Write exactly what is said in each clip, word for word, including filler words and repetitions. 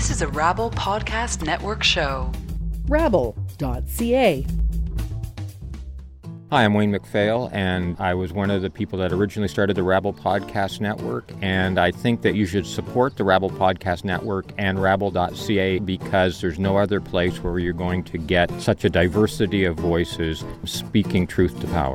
This is a Rabble Podcast Network show. rabble dot c a. Hi, I'm Wayne MacPhail, and I was one of the people that originally started the Rabble Podcast Network, and I think that you should support the Rabble Podcast Network and rabble dot c a because there's no other place where you're going to get such a diversity of voices speaking truth to power.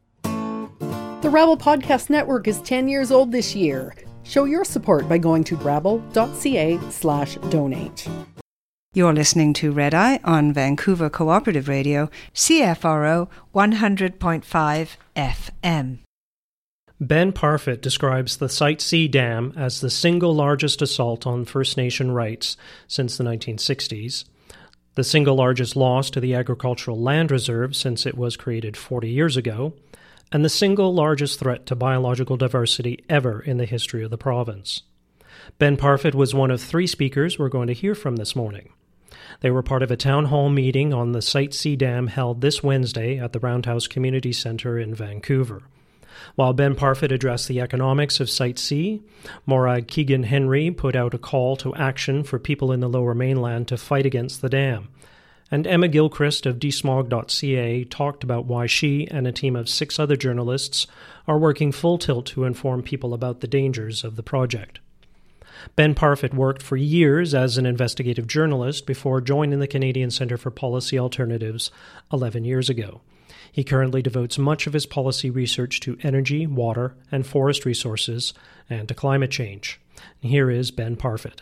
The Rabble Podcast Network is ten years old this year. Show your support by going to rabble dot c a slash donate. You're listening to Red Eye on Vancouver Cooperative Radio, C F R O one hundred point five F M. Ben Parfitt describes the Site C Dam as the single largest assault on First Nation rights since the nineteen sixties, the single largest loss to the agricultural land reserve since it was created forty years ago, and the single largest threat to biological diversity ever in the history of the province. Ben Parfitt was one of three speakers we're going to hear from this morning. They were part of a town hall meeting on the Site C Dam held this Wednesday at the Roundhouse Community Centre in Vancouver. While Ben Parfitt addressed the economics of Site C, Morag Keegan-Henry put out a call to action for people in the Lower Mainland to fight against the dam. And Emma Gilchrist of d smog dot c a talked about why she and a team of six other journalists are working full tilt to inform people about the dangers of the project. Ben Parfitt worked for years as an investigative journalist before joining the Canadian Centre for Policy Alternatives eleven years ago. He currently devotes much of his policy research to energy, water, and forest resources, and to climate change. And here is Ben Parfitt.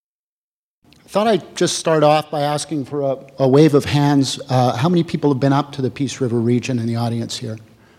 I thought I'd just start off by asking for a, a wave of hands. Uh, how many people have been up to the Peace River region in the audience here?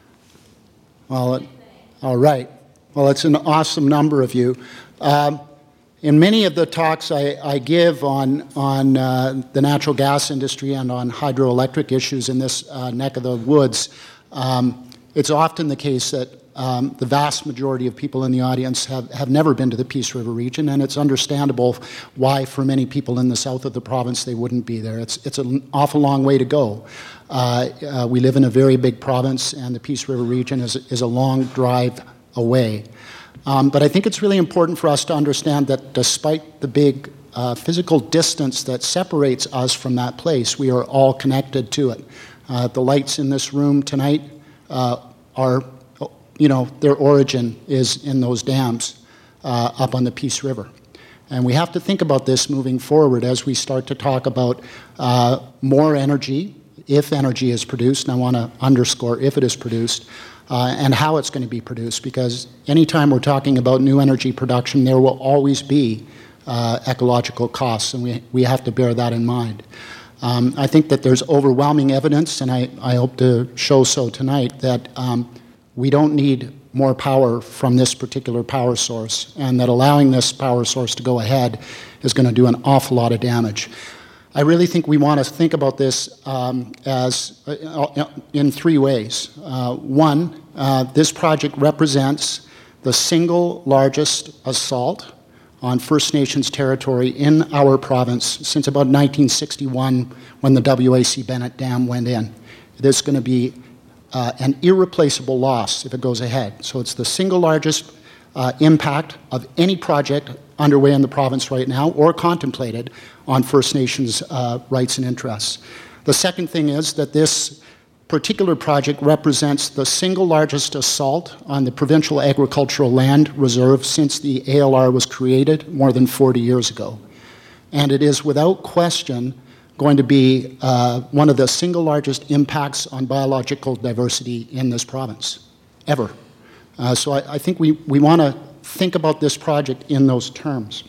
Well, it, all right. Well, it's an awesome number of you. Um, in many of the talks I, I give on, on uh, the natural gas industry and on hydroelectric issues in this uh, neck of the woods, um, it's often the case that Um, the vast majority of people in the audience have, have never been to the Peace River region, and it's understandable why, for many people in the south of the province, they wouldn't be there. It's, it's an awful long way to go. Uh, uh, we live in a very big province, and the Peace River region is, is a long drive away. Um, but I think it's really important for us to understand that despite the big uh, physical distance that separates us from that place, we are all connected to it. Uh, the lights in this room tonight uh, are You know, their origin is in those dams uh, up on the Peace River. And we have to think about this moving forward as we start to talk about uh, more energy, if energy is produced, and I want to underscore if it is produced, uh, and how it's going to be produced, because anytime we're talking about new energy production, there will always be uh, ecological costs, and we, we have to bear that in mind. Um, I think that there's overwhelming evidence, and I, I hope to show so tonight, that um, we don't need more power from this particular power source, and that allowing this power source to go ahead is going to do an awful lot of damage. I really think we want to think about this um, as uh, in three ways. Uh, one, uh, this project represents the single largest assault on First Nations territory in our province since about nineteen sixty-one, when the W A C Bennett Dam went in. It is going to be Uh, an irreplaceable loss if it goes ahead. So it's the single largest uh, impact of any project underway in the province right now or contemplated on First Nations uh, rights and interests. The second thing is that this particular project represents the single largest assault on the provincial agricultural land reserve since the A L R was created more than forty years ago. And it is without question going to be uh, one of the single largest impacts on biological diversity in this province, ever. Uh, so I, I think we, we want to think about this project in those terms.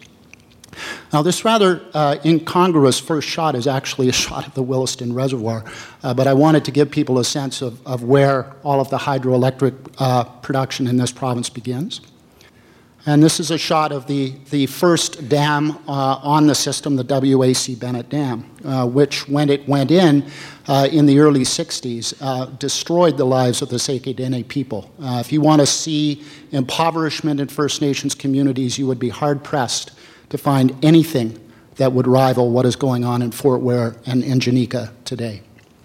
Now, this rather uh, incongruous first shot is actually a shot of the Williston Reservoir, uh, but I wanted to give people a sense of, of where all of the hydroelectric uh, production in this province begins. And this is a shot of the, the first dam uh, on the system, the W A C Bennett Dam, uh, which, when it went in uh, in the early sixties, uh, destroyed the lives of the Seike Dene people. Uh, if you want to see impoverishment in First Nations communities, you would be hard-pressed to find anything that would rival what is going on in Fort Ware and in Janika today.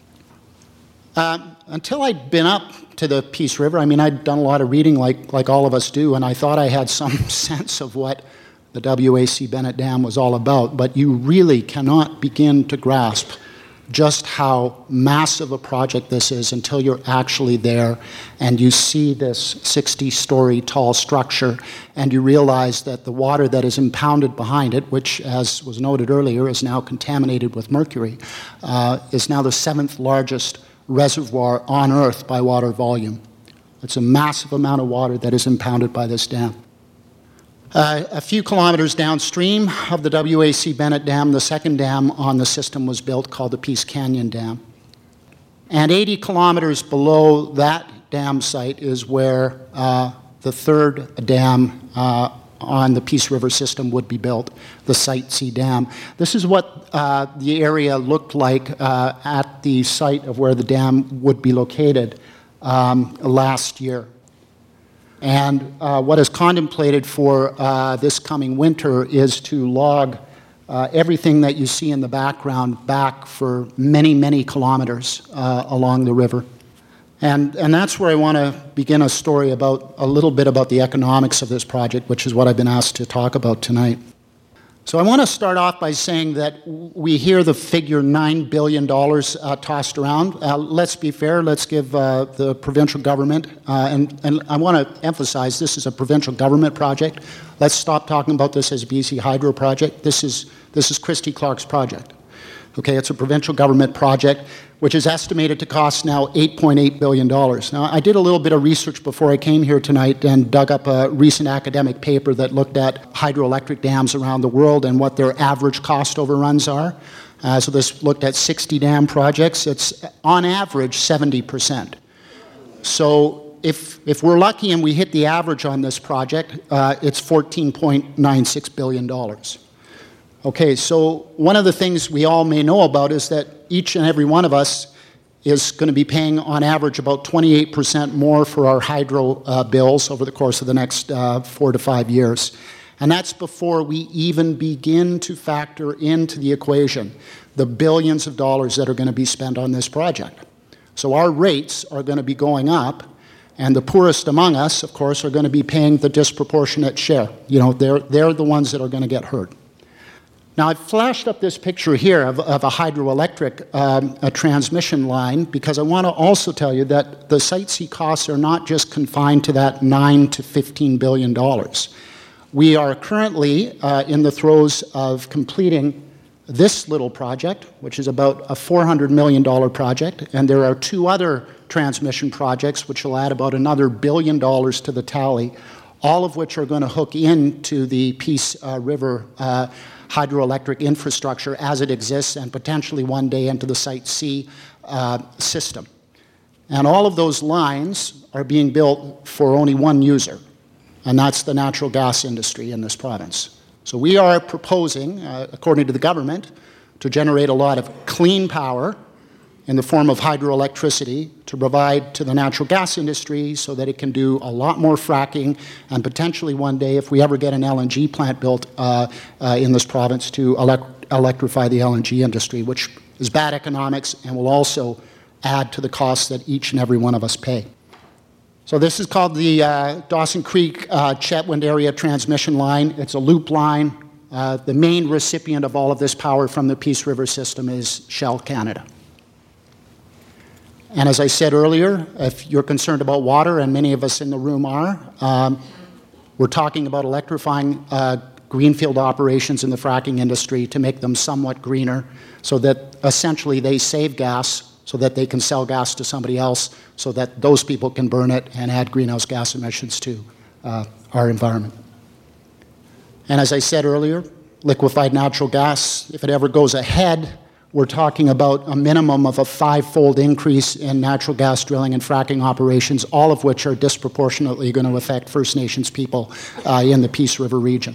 Uh, until I'd been up to the Peace River, I mean, I'd done a lot of reading like, like all of us do, and I thought I had some sense of what the W A C Bennett Dam was all about, but you really cannot begin to grasp just how massive a project this is until you're actually there and you see this sixty-story tall structure and you realize that the water that is impounded behind it, which, as was noted earlier, is now contaminated with mercury, uh, is now the seventh largest reservoir on Earth by water volume. It's a massive amount of water that is impounded by this dam. Uh, a few kilometers downstream of the W A C Bennett Dam, the second dam on the system was built, called the Peace Canyon Dam. And eighty kilometers below that dam site is where uh, the third dam uh, on the Peace River system would be built, the Site C Dam. This is what uh, the area looked like uh, at the site of where the dam would be located um, last year. And uh, what is contemplated for uh, this coming winter is to log uh, everything that you see in the background back for many, many kilometers uh, along the river. And, and that's where I want to begin a story about a little bit about the economics of this project, which is what I've been asked to talk about tonight. So I want to start off by saying that we hear the figure nine billion dollars uh, tossed around. Uh, let's be fair. Let's give uh, the provincial government, uh, and, and I want to emphasize this is a provincial government project. Let's stop talking about this as a B C Hydro project. This is, this is Christy Clark's project. Okay, it's a provincial government project, which is estimated to cost now eight point eight billion dollars. Now, I did a little bit of research before I came here tonight and dug up a recent academic paper that looked at hydroelectric dams around the world and what their average cost overruns are. Uh, so this looked at sixty dam projects. It's on average seventy percent. So if, if we're lucky and we hit the average on this project, uh, it's fourteen point nine six billion dollars. Okay, so one of the things we all may know about is that each and every one of us is going to be paying on average about twenty-eight percent more for our hydro uh, bills over the course of the next uh, four to five years. And that's before we even begin to factor into the equation the billions of dollars that are going to be spent on this project. So our rates are going to be going up, and the poorest among us, of course, are going to be paying the disproportionate share. You know, they're, they're the ones that are going to get hurt. Now, I've flashed up this picture here of, of a hydroelectric um, a transmission line because I want to also tell you that the Site C costs are not just confined to that nine to fifteen billion dollars. We are currently uh, in the throes of completing this little project, which is about a four hundred million dollars project, and there are two other transmission projects which will add about another billion dollars to the tally, all of which are going to hook into the Peace uh, River uh, hydroelectric infrastructure as it exists and potentially one day into the Site C uh, system. And all of those lines are being built for only one user, and that's the natural gas industry in this province. So we are proposing, uh, according to the government, to generate a lot of clean power in the form of hydroelectricity to provide to the natural gas industry so that it can do a lot more fracking and potentially one day, if we ever get an L N G plant built uh, uh, in this province, to elect electrify the L N G industry, which is bad economics and will also add to the costs that each and every one of us pay. So this is called the uh, Dawson Creek uh, Chetwynd Area Transmission Line. It's a loop line. Uh, the main recipient of all of this power from the Peace River system is Shell Canada. And as I said earlier, if you're concerned about water, and many of us in the room are, um, we're talking about electrifying uh, greenfield operations in the fracking industry to make them somewhat greener so that essentially they save gas so that they can sell gas to somebody else so that those people can burn it and add greenhouse gas emissions to uh, our environment. And as I said earlier, liquefied natural gas, if it ever goes ahead, we're talking about a minimum of a five-fold increase in natural gas drilling and fracking operations, all of which are disproportionately going to affect First Nations people uh, in the Peace River region.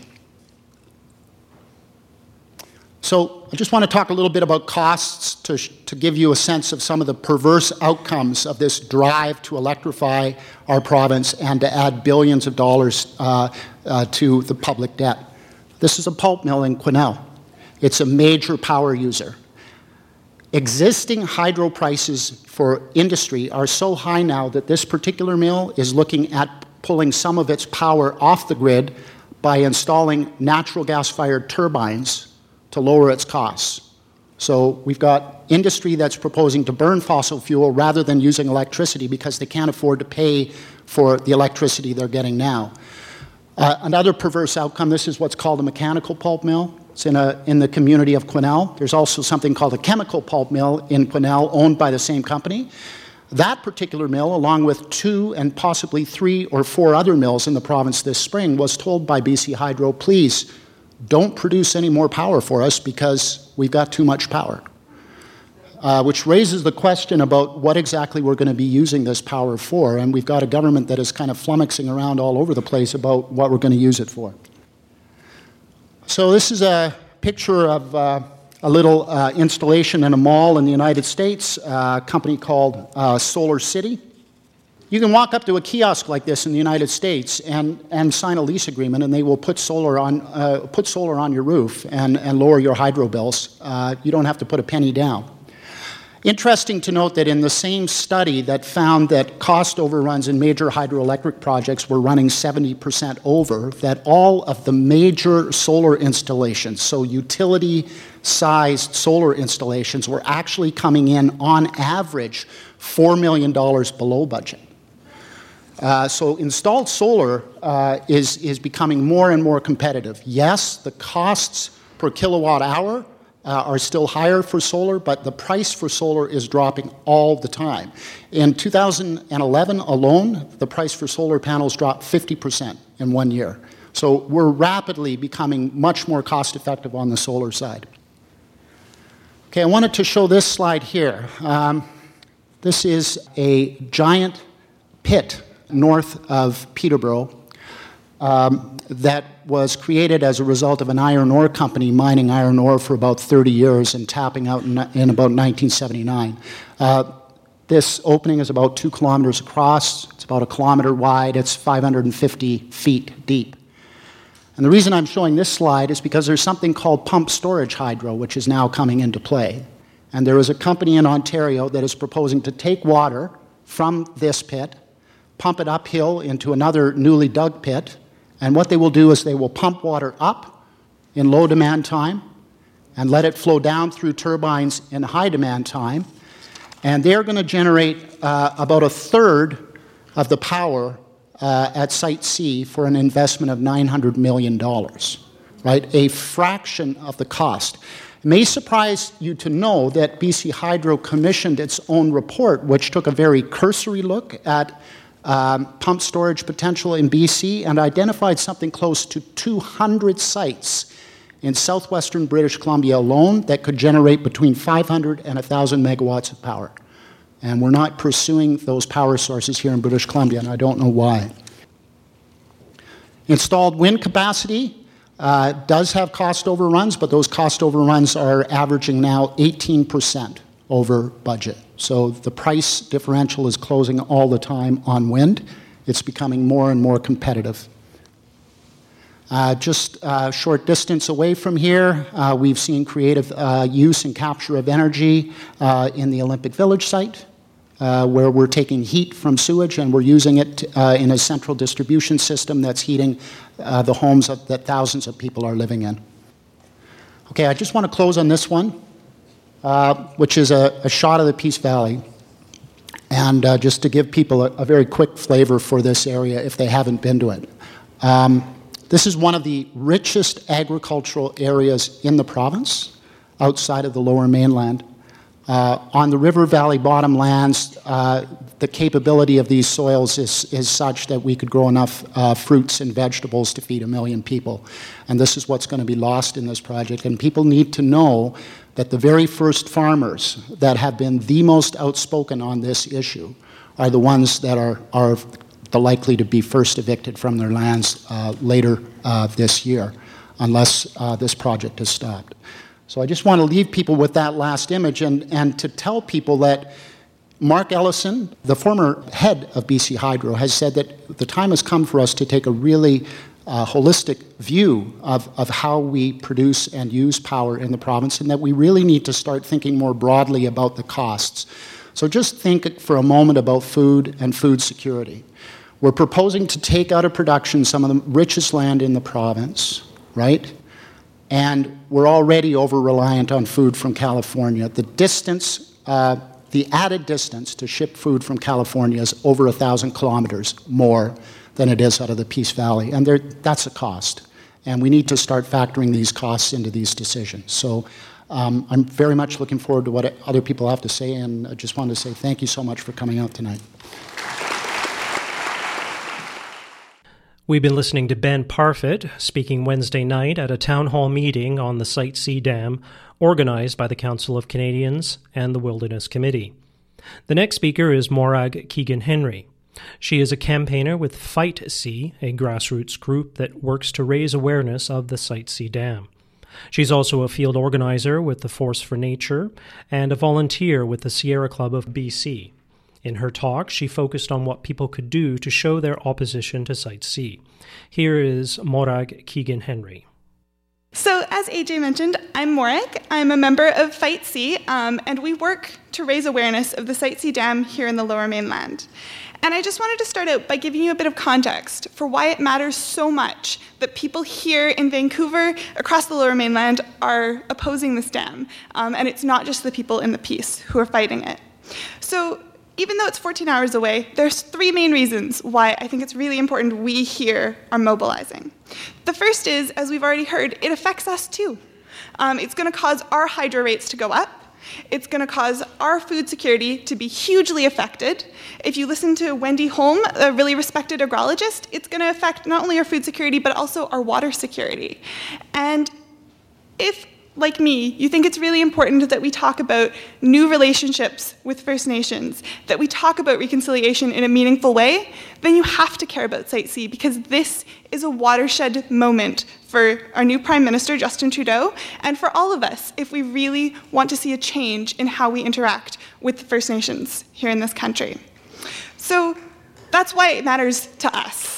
So I just want to talk a little bit about costs to, to give you a sense of some of the perverse outcomes of this drive to electrify our province and to add billions of dollars uh, uh, to the public debt. This is a pulp mill in Quesnel. It's a major power user. Existing hydro prices for industry are so high now that this particular mill is looking at pulling some of its power off the grid by installing natural gas-fired turbines to lower its costs. So we've got industry that's proposing to burn fossil fuel rather than using electricity because they can't afford to pay for the electricity they're getting now. Uh, another perverse outcome, this is what's called a mechanical pulp mill. It's in, a, in the community of Quesnel. There's also something called a chemical pulp mill in Quesnel, owned by the same company. That particular mill, along with two and possibly three or four other mills in the province this spring, was told by B C Hydro, please don't produce any more power for us because we've got too much power. Uh, which raises the question about what exactly we're going to be using this power for, and we've got a government that is kind of flummoxing around all over the place about what we're going to use it for. So this is a picture of uh, a little uh, installation in a mall in the United States, uh, a company called uh, Solar City. You can walk up to a kiosk like this in the United States and, and sign a lease agreement, and they will put solar on, uh, put solar on your roof and, and lower your hydro bills. Uh, you don't have to put a penny down. Interesting to note that in the same study that found that cost overruns in major hydroelectric projects were running seventy percent over, that all of the major solar installations, so utility-sized solar installations, were actually coming in on average four million dollars below budget. Uh, so installed solar uh, is, is becoming more and more competitive. Yes, the costs per kilowatt hour Uh, are still higher for solar, but the price for solar is dropping all the time. In two thousand eleven alone, the price for solar panels dropped fifty percent in one year. So we're rapidly becoming much more cost-effective on the solar side. Okay, I wanted to show this slide here. Um, this is a giant pit north of Peterborough um, that was created as a result of an iron ore company mining iron ore for about thirty years and tapping out in, in about nineteen seventy-nine. Uh, this opening is about two kilometers across. It's about a kilometer wide. It's five hundred fifty feet deep. And the reason I'm showing this slide is because there's something called pump storage hydro, which is now coming into play. And there is a company in Ontario that is proposing to take water from this pit, pump it uphill into another newly dug pit, and what they will do is they will pump water up in low demand time and let it flow down through turbines in high demand time. And they're going to generate uh, about a third of the power uh, at Site C for an investment of nine hundred million dollars, right? A fraction of the cost. It may surprise you to know that B C Hydro commissioned its own report, which took a very cursory look at Um, pump storage potential in B C and identified something close to two hundred sites in southwestern British Columbia alone that could generate between five hundred and one thousand megawatts of power. And we're not pursuing those power sources here in British Columbia, and I don't know why. Installed wind capacity uh, does have cost overruns, but those cost overruns are averaging now eighteen percent over budget. So the price differential is closing all the time on wind. It's becoming more and more competitive. Uh, just a short distance away from here, uh, we've seen creative uh, use and capture of energy uh, in the Olympic Village site, uh, where we're taking heat from sewage and we're using it uh, in a central distribution system that's heating uh, the homes of, that thousands of people are living in. Okay, I just want to close on this one. Uh, which is a, a shot of the Peace Valley. And uh, just to give people a, a very quick flavor for this area if they haven't been to it. Um, this is one of the richest agricultural areas in the province, outside of the Lower Mainland. Uh, on the river valley bottom lands, uh, the capability of these soils is, is such that we could grow enough uh, fruits and vegetables to feed a million people. And this is what's going to be lost in this project. And people need to know that the very first farmers that have been the most outspoken on this issue are the ones that are, are the likely to be first evicted from their lands uh, later uh, this year, unless uh, this project is stopped. So I just want to leave people with that last image and, and to tell people that Mark Ellison, the former head of B C Hydro, has said that the time has come for us to take a really uh, holistic view of, of how we produce and use power in the province, and that we really need to start thinking more broadly about the costs. So just think for a moment about food and food security. We're proposing to take out of production some of the richest land in the province, right? And we're already over-reliant on food from California. The distance, uh, the added distance to ship food from California is over a thousand kilometers more than it is out of the Peace Valley. And there, that's a cost. And we need to start factoring these costs into these decisions. So um, I'm very much looking forward to what other people have to say, and I just wanted to say thank you so much for coming out tonight. We've been listening to Ben Parfitt speaking Wednesday night at a town hall meeting on the Site C Dam organized by the Council of Canadians and the Wilderness Committee. The next speaker is Morag Keegan-Henry. She is a campaigner with Fight C, a grassroots group that works to raise awareness of the Site C Dam. She's also a field organizer with the Force for Nature and a volunteer with the Sierra Club of B C. In her talk, she focused on what people could do to show their opposition to Site C. Here is Morag Keegan-Henry. So, as A J mentioned, I'm Morag. I'm a member of Fight C, um, and we work to raise awareness of the Site C Dam here in the Lower Mainland. And I just wanted to start out by giving you a bit of context for why it matters so much that people here in Vancouver, across the Lower Mainland, are opposing this dam. Um, and it's not just the people in the Peace who are fighting it. So, even though it's fourteen hours away, there's three main reasons why I think it's really important we here are mobilizing. The first is, as we've already heard, it affects us too. Um, it's going to cause our hydro rates to go up. It's going to cause our food security to be hugely affected. If you listen to Wendy Holm, a really respected agrologist, it's going to affect not only our food security, but also our water security. And if, like me, you think it's really important that we talk about new relationships with First Nations, that we talk about reconciliation in a meaningful way, then you have to care about Site C, because this is a watershed moment for our new Prime Minister, Justin Trudeau, and for all of us if we really want to see a change in how we interact with the First Nations here in this country. So that's why it matters to us.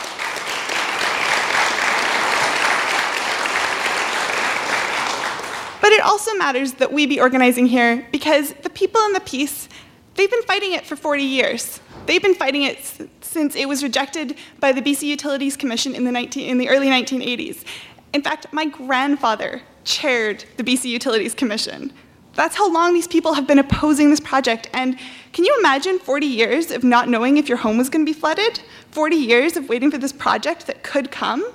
But it also matters that we be organizing here because the people in the Peace, they've been fighting it for forty years. They've been fighting it s- since it was rejected by the B C Utilities Commission in the, nineteen, in the early nineteen eighties. In fact, my grandfather chaired the B C Utilities Commission. That's how long these people have been opposing this project. And can you imagine forty years of not knowing if your home was going to be flooded? forty years of waiting for this project that could come?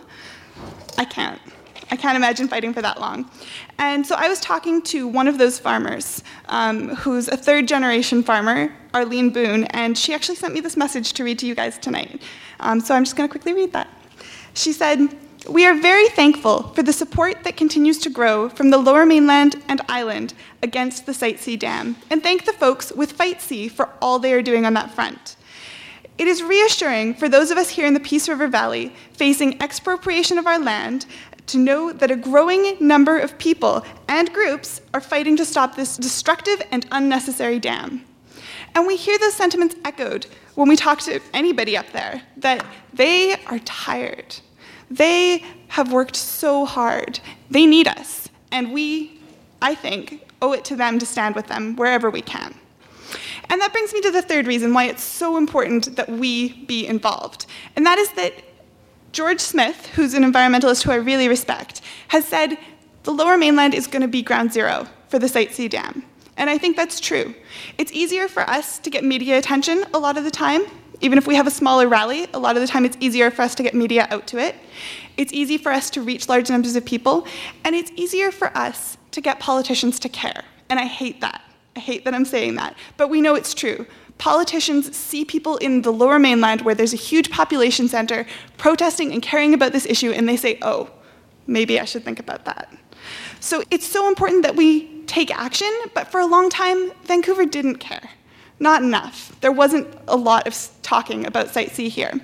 I can't. I can't imagine fighting for that long. And so I was talking to one of those farmers, um, who's a third-generation farmer, Arlene Boone, and she actually sent me this message to read to you guys tonight. Um, so I'm just going to quickly read that. She said, "We are very thankful for the support that continues to grow from the Lower Mainland and Island against the Site C Dam, and thank the folks with Fight C for all they are doing on that front. It is reassuring for those of us here in the Peace River Valley facing expropriation of our land to know that a growing number of people and groups are fighting to stop this destructive and unnecessary dam." And we hear those sentiments echoed when we talk to anybody up there, that they are tired. They have worked so hard. They need us. And we, I think, owe it to them to stand with them wherever we can. And that brings me to the third reason why it's so important that we be involved. And that is that George Smith, who's an environmentalist who I really respect, has said the Lower Mainland is going to be ground zero for the Site C Dam. And I think that's true. It's easier for us to get media attention a lot of the time. Even if we have a smaller rally, a lot of the time it's easier for us to get media out to it. It's easy for us to reach large numbers of people. And it's easier for us to get politicians to care. And I hate that. I hate that I'm saying that. But we know it's true. Politicians see people in the Lower Mainland where there's a huge population center protesting and caring about this issue, and they say, oh, maybe I should think about that. So it's so important that we take action, but for a long time, Vancouver didn't care. Not enough. There wasn't a lot of talking about Site C here.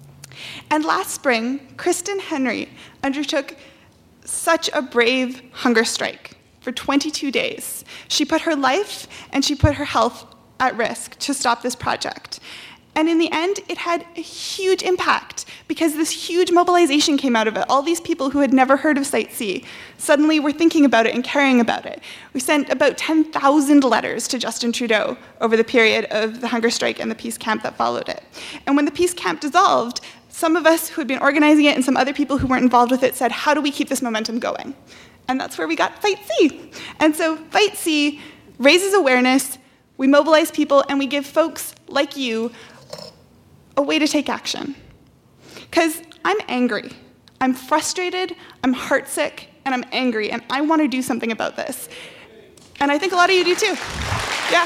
And last spring, Kristen Henry undertook such a brave hunger strike for twenty-two days. She put her life and she put her health at risk to stop this project. And in the end, it had a huge impact because this huge mobilization came out of it. All these people who had never heard of Site C suddenly were thinking about it and caring about it. We sent about ten thousand letters to Justin Trudeau over the period of the hunger strike and the peace camp that followed it. And when the peace camp dissolved, some of us who had been organizing it and some other people who weren't involved with it said, how do we keep this momentum going? And that's where we got Fight C. And so Fight C raises awareness, we mobilize people, and we give folks like you a way to take action. Because I'm angry, I'm frustrated, I'm heartsick, and I'm angry, and I want to do something about this. And I think a lot of you do too. Yeah.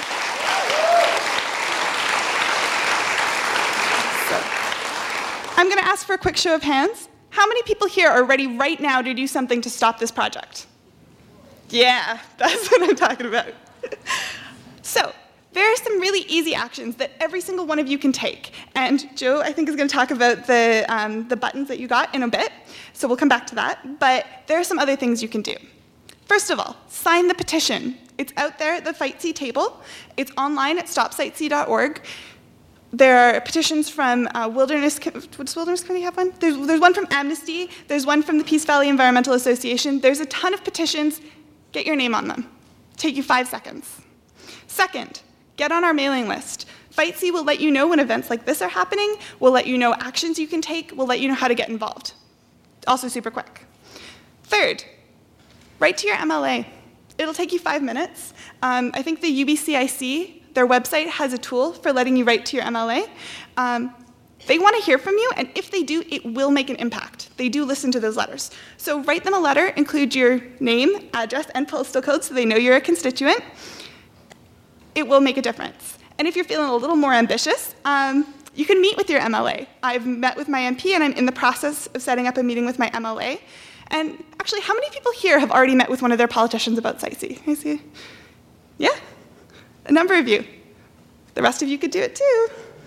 So, I'm going to ask for a quick show of hands. How many people here are ready right now to do something to stop this project? Yeah, that's what I'm talking about. So, there are some really easy actions that every single one of you can take. And Joe, I think, is going to talk about the, um, the buttons that you got in a bit. So we'll come back to that. But there are some other things you can do. First of all, sign the petition. It's out there at the Fight C table. It's online at stop site c dot org. There are petitions from uh, Wilderness, does Wilderness Committee have one? There's, there's one from Amnesty. There's one from the Peace Valley Environmental Association. There's a ton of petitions. Get your name on them. Take you five seconds. Second, get on our mailing list. Fight C will let you know when events like this are happening. We'll let you know actions you can take. We'll let you know how to get involved. Also super quick. Third, write to your M L A. It'll take you five minutes. Um, I think the U B C I C, their website, has a tool for letting you write to your M L A. Um, they want to hear from you, and if they do, it will make an impact. They do listen to those letters. So write them a letter, include your name, address, and postal code so they know you're a constituent. It will make a difference. And if you're feeling a little more ambitious, um, you can meet with your M L A. I've met with my M P, and I'm in the process of setting up a meeting with my M L A. And actually, how many people here have already met with one of their politicians about Site C? Can I see? Yeah? A number of you. The rest of you could do it too.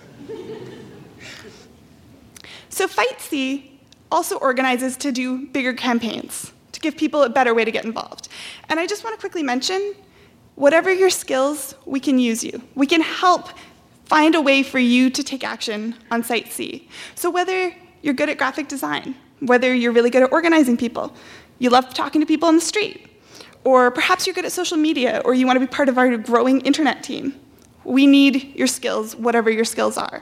So Fight C also organizes to do bigger campaigns, to give people a better way to get involved. And I just want to quickly mention, whatever your skills, we can use you. We can help find a way for you to take action on Site C. So whether you're good at graphic design, whether you're really good at organizing people, you love talking to people on the street, or perhaps you're good at social media, or you want to be part of our growing internet team, we need your skills, whatever your skills are.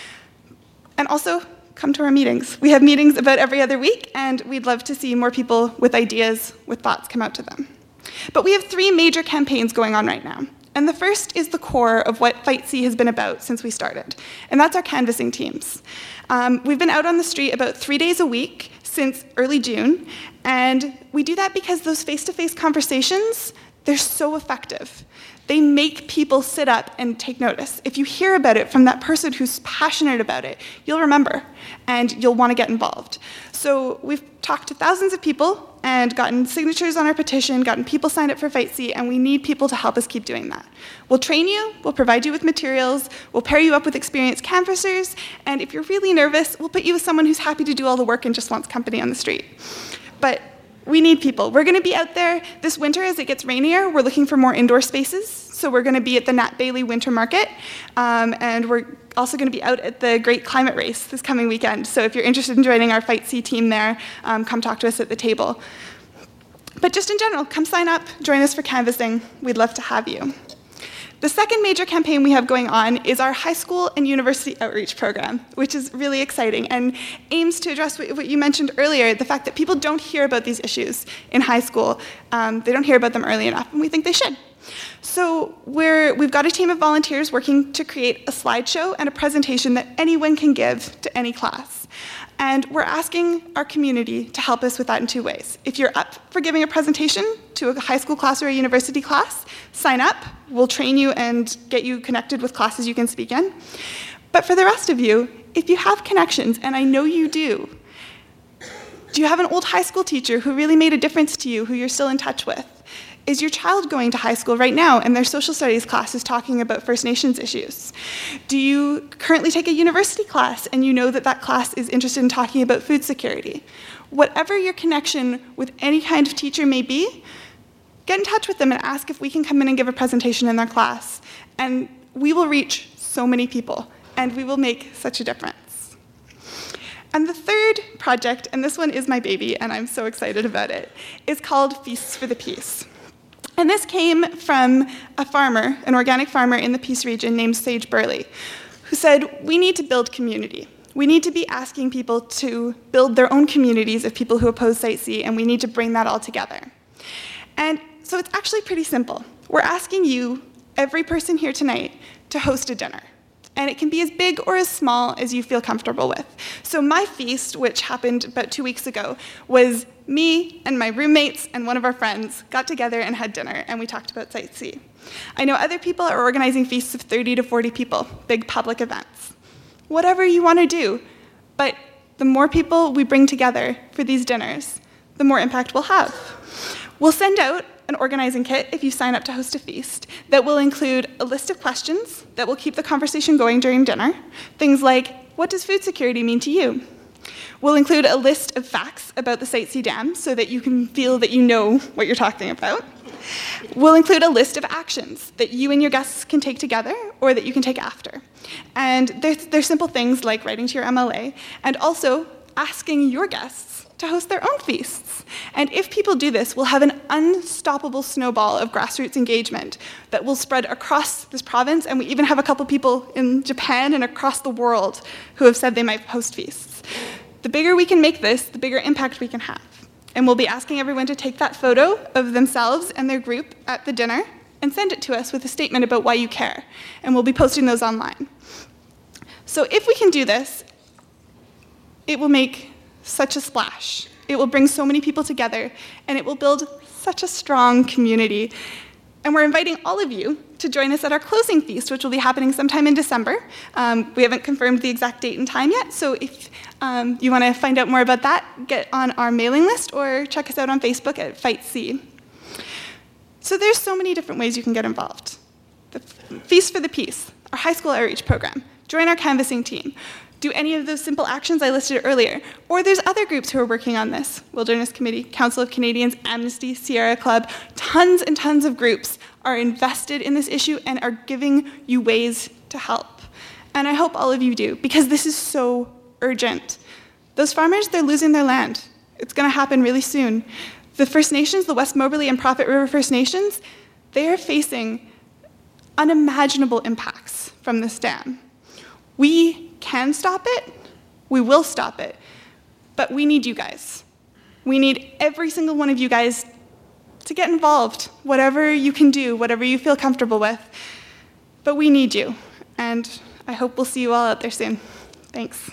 And also, come to our meetings. We have meetings about every other week, and we'd love to see more people with ideas, with thoughts come out to them. But we have three major campaigns going on right now. And the first is the core of what Fight C has been about since we started, and that's our canvassing teams. Um, we've been out on the street about three days a week since early June, and we do that because those face-to-face conversations, they're so effective. They make people sit up and take notice. If you hear about it from that person who's passionate about it, you'll remember, and you'll want to get involved. So we've talked to thousands of people and gotten signatures on our petition, gotten people signed up for Fight C, and we need people to help us keep doing that. We'll train you, we'll provide you with materials, we'll pair you up with experienced canvassers, and if you're really nervous, we'll put you with someone who's happy to do all the work and just wants company on the street. But we need people. We're going to be out there this winter as it gets rainier. We're looking for more indoor spaces. So we're going to be at the Nat Bailey Winter Market. Um, and we're also going to be out at the Great Climate Race this coming weekend. So if you're interested in joining our Fight C team there, um, come talk to us at the table. But just in general, come sign up, join us for canvassing. We'd love to have you. The second major campaign we have going on is our high school and university outreach program, which is really exciting and aims to address what you mentioned earlier, the fact that people don't hear about these issues in high school. Um, they don't hear about them early enough, and we think they should. So we're, we've got a team of volunteers working to create a slideshow and a presentation that anyone can give to any class. And we're asking our community to help us with that in two ways. If you're up for giving a presentation to a high school class or a university class, sign up. We'll train you and get you connected with classes you can speak in. But for the rest of you, if you have connections, and I know you do, do you have an old high school teacher who really made a difference to you, who you're still in touch with? Is your child going to high school right now and their social studies class is talking about First Nations issues? Do you currently take a university class and you know that that class is interested in talking about food security? Whatever your connection with any kind of teacher may be, get in touch with them and ask if we can come in and give a presentation in their class. And we will reach so many people. and we will make such a difference. And the third project, and this one is my baby, and I'm so excited about it, is called Feasts for the Peace. And this came from a farmer, an organic farmer in the Peace region named Sage Burley, who said, we need to build community. We need to be asking people to build their own communities of people who oppose Site C, and we need to bring that all together. And so it's actually pretty simple. We're asking you, every person here tonight, to host a dinner. And it can be as big or as small as you feel comfortable with. So my feast, which happened about two weeks ago, was me and my roommates and one of our friends got together and had dinner, and we talked about Site C. I know other people are organizing feasts of thirty to forty people, big public events. Whatever you want to do, but the more people we bring together for these dinners, the more impact we'll have. We'll send out an organizing kit if you sign up to host a feast that will include a list of questions that will keep the conversation going during dinner. Things like, what does food security mean to you? We'll include a list of facts about the Site C Dam so that you can feel that you know what you're talking about. We'll include a list of actions that you and your guests can take together or that you can take after. And they're, they're simple things like writing to your M L A and also asking your guests to host their own feasts. And if people do this, we'll have an unstoppable snowball of grassroots engagement that will spread across this province, and we even have a couple people in Japan and across the world who have said they might host feasts. The bigger we can make this, the bigger impact we can have. And we'll be asking everyone to take that photo of themselves and their group at the dinner and send it to us with a statement about why you care. And we'll be posting those online. So if we can do this, it will make such a splash. It will bring so many people together, and it will build such a strong community. And we're inviting all of you to join us at our closing feast, which will be happening sometime in December. Um, we haven't confirmed the exact date and time yet, so if um, you want to find out more about that, get on our mailing list or check us out on Facebook at Fight C. So there's so many different ways you can get involved. The Feast for the Peace, our high school outreach program, join our canvassing team, do any of those simple actions I listed earlier. Or there's other groups who are working on this. Wilderness Committee, Council of Canadians, Amnesty, Sierra Club, tons and tons of groups are invested in this issue and are giving you ways to help. And I hope all of you do, because this is so urgent. Those farmers, they're losing their land. It's gonna happen really soon. The First Nations, the West Moberly and Prophet River First Nations, they are facing unimaginable impacts from this dam. We can stop it, we will stop it, but we need you guys. We need every single one of you guys to get involved, whatever you can do, whatever you feel comfortable with, but we need you, and I hope we'll see you all out there soon. Thanks.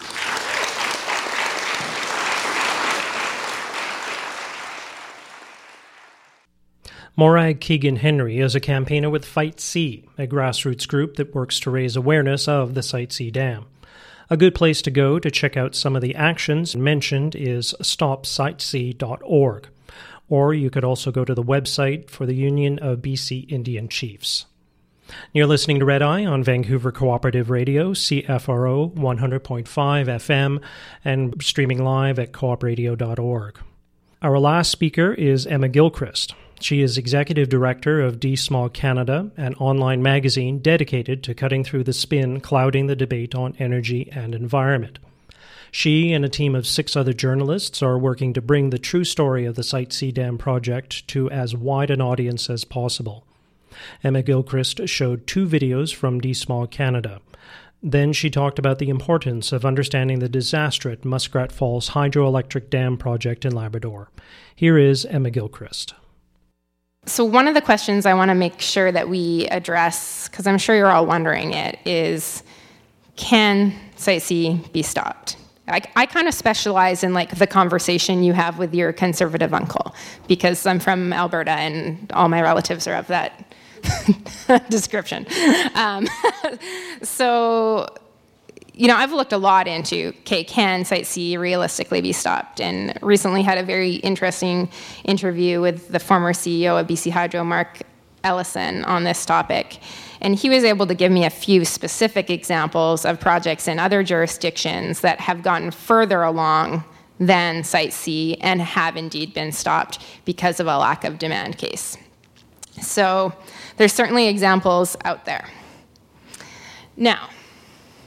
Morag Keegan-Henry is a campaigner with Fight C, a grassroots group that works to raise awareness of the Site C Dam. A good place to go to check out some of the actions mentioned is stop site c dot org, or you could also go to the website for the Union of B C Indian Chiefs. You're listening to Red Eye on Vancouver Cooperative Radio, C F R O one hundred point five F M, and streaming live at coop radio dot org. Our last speaker is Emma Gilchrist. She is Executive Director of DSmog Canada, an online magazine dedicated to cutting through the spin clouding the debate on energy and environment. She and a team of six other journalists are working to bring the true story of the Site C Dam project to as wide an audience as possible. Emma Gilchrist showed two videos from DSmog Canada. Then she talked about the importance of understanding the disaster at Muskrat Falls Hydroelectric Dam project in Labrador. Here is Emma Gilchrist. So one of the questions I want to make sure that we address, because I'm sure you're all wondering it, is can Site C be stopped? I, I kind of specialize in like the conversation you have with your conservative uncle, because I'm from Alberta and all my relatives are of that description. Um, so, you know, I've looked a lot into, okay, can Site C realistically be stopped? And recently had a very interesting interview with the former C E O of B C Hydro, Mark Ellison, on this topic. And he was able to give me a few specific examples of projects in other jurisdictions that have gotten further along than Site C and have indeed been stopped because of a lack of demand case. So there's certainly examples out there. Now,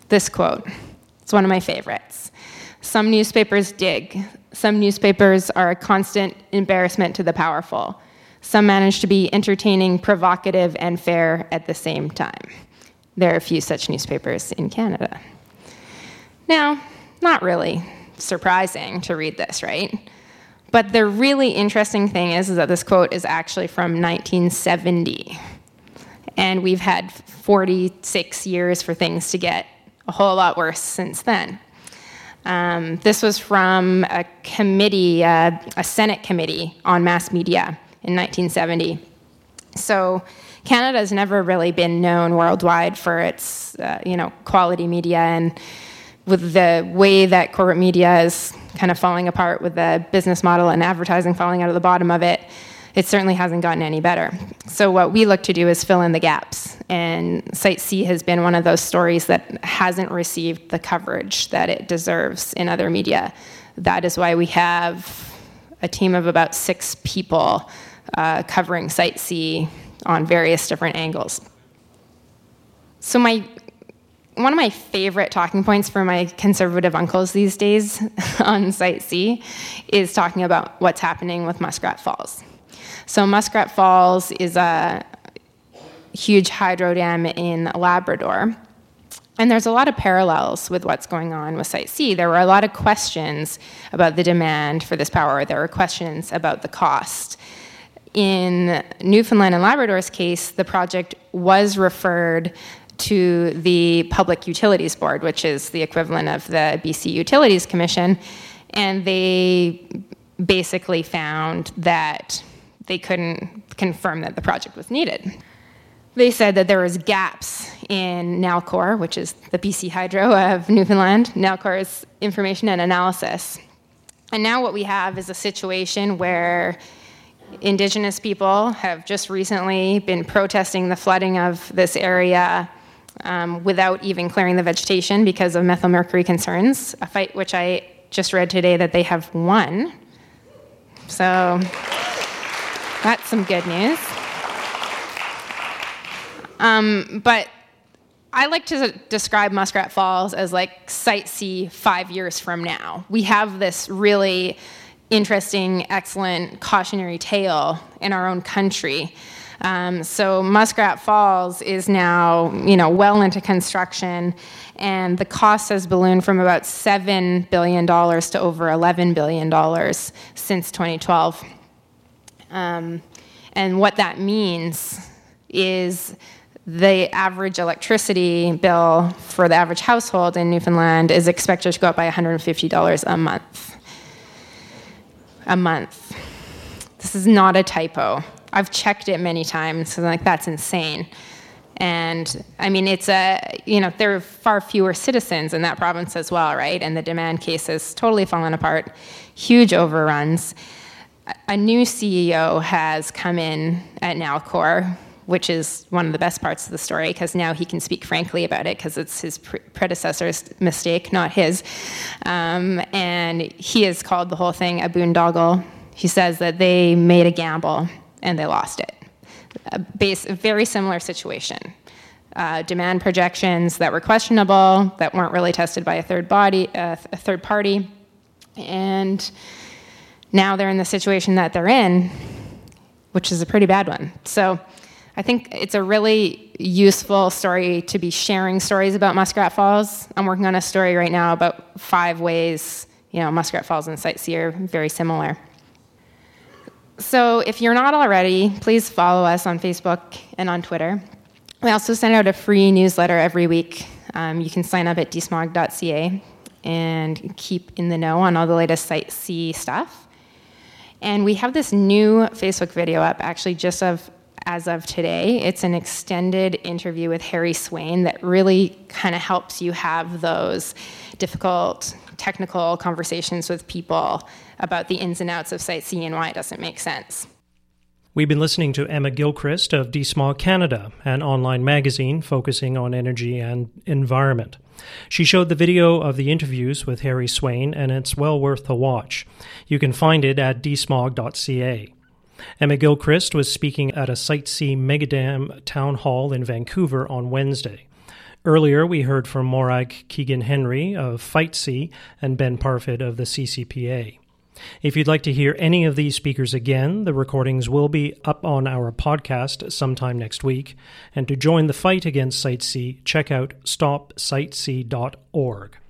This quote, it's one of my favorites. "Some newspapers dig. Some newspapers are a constant embarrassment to the powerful. Some manage to be entertaining, provocative, and fair at the same time. There are a few such newspapers in Canada." Now, not really surprising to read this, right? But the really interesting thing is, is that this quote is actually from nineteen seventy. And we've had forty-six years for things to get a whole lot worse since then. Um, this was from a committee, uh, a Senate committee on mass media in nineteen seventy. So Canada has never really been known worldwide for its, uh, you know, quality media, and with the way that corporate media is kind of falling apart with the business model and advertising falling out of the bottom of it, it certainly hasn't gotten any better. So what we look to do is fill in the gaps. And Site C has been one of those stories that hasn't received the coverage that it deserves in other media. That is why we have a team of about six people uh, covering Site C on various different angles. So my one of my favorite talking points for my conservative uncles these days on Site C is talking about what's happening with Muskrat Falls. So Muskrat Falls is a huge hydro dam in Labrador. And there's a lot of parallels with what's going on with Site C. There were a lot of questions about the demand for this power. There were questions about the cost. In Newfoundland and Labrador's case, the project was referred to the Public Utilities Board, which is the equivalent of the B C Utilities Commission, and they basically found that they couldn't confirm that the project was needed. They said that there was gaps in Nalcor, which is the B C Hydro of Newfoundland, Nalcor's information and analysis. And now what we have is a situation where Indigenous people have just recently been protesting the flooding of this area um, without even clearing the vegetation because of methylmercury concerns, a fight which I just read today that they have won. So that's some good news. Um, but I like to describe Muskrat Falls as like Site C five years from now. We have this really interesting, excellent cautionary tale in our own country. Um, so Muskrat Falls is now, you know, well into construction, and the cost has ballooned from about seven billion dollars to over eleven billion dollars since twenty twelve. Um, and what that means is the average electricity bill for the average household in Newfoundland is expected to go up by one hundred fifty dollars a month. A month. This is not a typo. I've checked it many times, so I'm like, that's insane. And I mean, it's a, you know, there are far fewer citizens in that province as well, right? And the demand case has totally fallen apart, huge overruns. A new C E O has come in at Nalcor, which is one of the best parts of the story, because now he can speak frankly about it, because it's his pre- predecessor's mistake, not his. Um, and he has called the whole thing a boondoggle. He says that they made a gamble and they lost it. A, base, a very similar situation. Uh, demand projections that were questionable, that weren't really tested by a third body, uh, a third party, and now they're in the situation that they're in, which is a pretty bad one. So I think it's a really useful story to be sharing stories about Muskrat Falls. I'm working on a story right now about five ways, you know, Muskrat Falls and Site C are very similar. So if you're not already, please follow us on Facebook and on Twitter. We also send out a free newsletter every week. Um, you can sign up at d smog dot c a and keep in the know on all the latest Site C stuff. And we have this new Facebook video up, actually just of as of today. It's an extended interview with Harry Swain that really kind of helps you have those difficult technical conversations with people about the ins and outs of Site C and why it doesn't make sense. We've been listening to Emma Gilchrist of DeSmog Canada, an online magazine focusing on energy and environment. She showed the video of the interviews with Harry Swain, and it's well worth a watch. You can find it at d smog dot c a. Emma Gilchrist was speaking at a Site C Megadam town hall in Vancouver on Wednesday. Earlier, we heard from Morag Keegan-Henry of FightSee and Ben Parfit of the C C P A. If you'd like to hear any of these speakers again, the recordings will be up on our podcast sometime next week. And to join the fight against Site C, check out stop site c dot org.